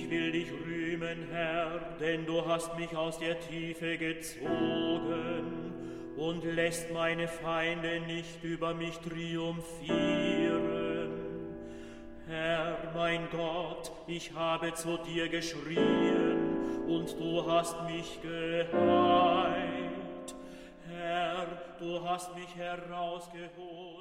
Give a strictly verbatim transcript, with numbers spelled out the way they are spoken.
Ich will dich rühmen, Herr, denn du hast mich aus der Tiefe gezogen und lässt meine Feinde nicht über mich triumphieren. Herr, mein Gott, ich habe zu dir geschrien und du hast mich geheilt. Herr, du hast mich herausgeholt